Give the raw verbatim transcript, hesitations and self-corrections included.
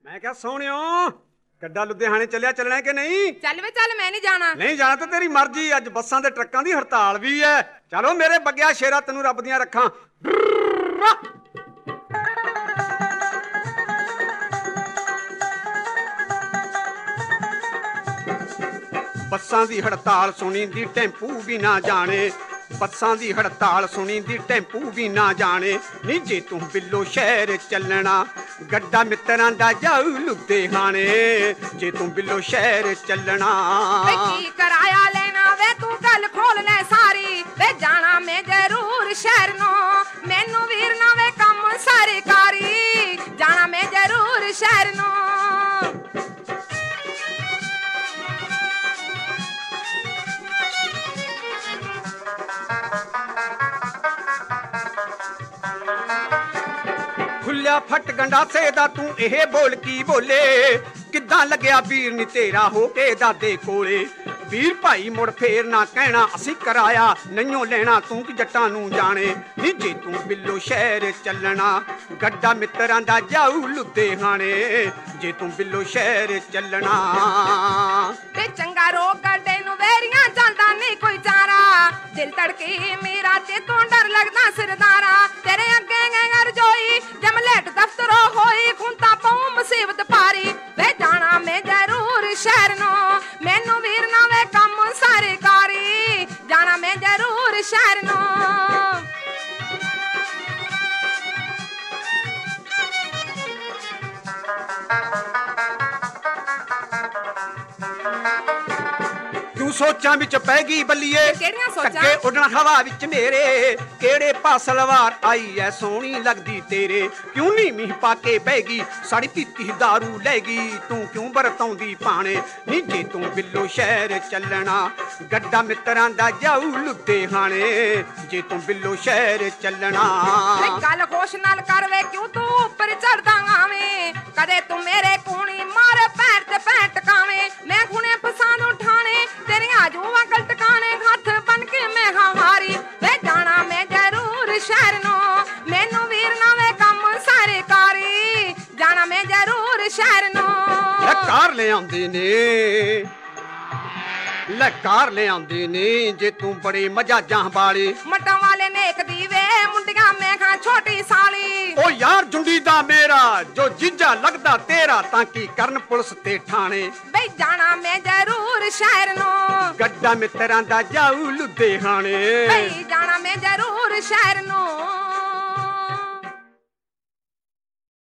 मैं क्या सोहणियो गड्डा लुधियाने चलिया चलना कि नहीं? चल वे चल, मैं नहीं जाना। नहीं जाना तो तेरी मर्जी। अज बसां ते ट्रक्कां दी हड़ताल भी है। चलो मेरे बग्गिया शेरा, तेनू रब दियां रखां। बसां दी हड़ताल सुनी दी टेंपू भी ना जाने, बसां दी हड़ताल सुनी दी टेंपू भी ना जाने। नी जे तू बिल्लो शहर चलना गड्डा मित्रां दा जाऊ लुधियाने, जे तू बिल्लो शहर चलना। की कराया लेना वे तू गल खोल ले सारी, वे जाना मैं जरूर शहर नो, मैनू वीर ना वे कम सरकारी, जाना मैं जरूर शहर नो। खुलिया फट गंडासे दा तू एह बोल की बोले, किद्दां लग्या वीर नी तेरा हो के दादे कोले। वीर भाई मुड़ फेर ना कहना असी कराया नहियों लेना, तू कि जट्टां नू जाने। नी जे तू बिल्लो शहर चलना गड्डा मित्रां दा जाऊ लुधियाने, जे तू बिल्लो शहर चलना। वे चंगा रो गड्डे नू वेरियां चलदा नहीं कोई चारा, दिल तड़के मेरा ते तू डर लगदा सिरदारा। तेरे अगे गैर जोई जमलेट दफ्तरों होई, खुंता पाऊं मुसीबत पारी, वे जाना मैं जरूर शहर नो, मैनू वीर ना वे कम सरकारी, जाना मैं जरूर शहर नो। क्यों सोचा विच पैगी बल्लीए, केड़ियां सोचां? टक्के उड़ना हवा विच मेरे, केड़े पासलवार आई है सोहनी लगदी तेरे। क्यों नी मीह पाके बैगी साड़ी पीती दारू लैगी, तू क्यों बरतौंदी पाने। नी जे तू बिल्लो शहर चलना गड्डा मित्रां दा जाऊ लुधियाने, जे तू बिल्लो शहर चलना। गल होश नाल कर वे क्यों तू ऊपर चढ़दा आवे, कदे तू मेरे कूणी मार पैर ते पैर टकावे। मैं गुणे फसान उठाने तेरियां जुआ गल टकाने, हाथ बन के मैं हारी, वे जाना मैं जरूर शहर नो, मैनू वीर ना वे कम सरकारी, जाना मैं जरूर शहर नो। कार ले आंदे ने ले कार ले आंदे ने, जे तू बड़े मजाजां वाले। मटां वाले नेक दीवे मुंडियां मैं खां छोटी साली। ओ यार जुंडी दा मेरा जो जीजा लगदा तेरा, ताकि करन पुलिस ते ठाणे। बई जाना मैं जरूर शहर नो, गड्डा मित्रां दा जाऊ लुधियाने, बई जाना मैं जरूर शहर नो।